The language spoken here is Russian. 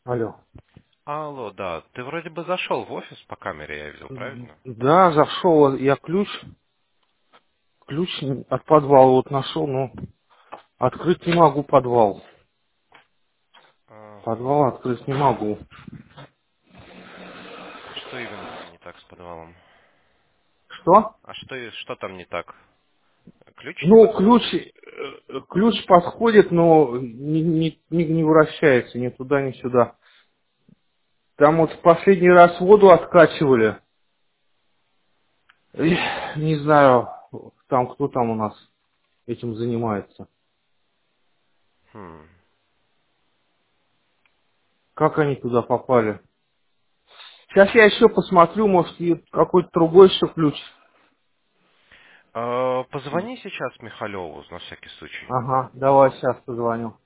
Алло. Алло, да. Ты вроде бы зашел в офис по камере, я видел, правильно? Да, зашел, я ключ от подвала вот нашел, но открыть не могу подвал. Ага. Подвал открыть не могу. Что именно там не так с подвалом? Что? А что там не так? Ключ не Ну, подходит? ключ подходит, но не вращается ни туда, ни сюда. Там вот в последний раз воду откачивали. Не знаю, там кто там у нас этим занимается. Хм. Как они туда попали? Сейчас я еще посмотрю, может, и какой-то другой еще ключ. Позвони сейчас Михалеву, на всякий случай. Ага, давай сейчас позвоню.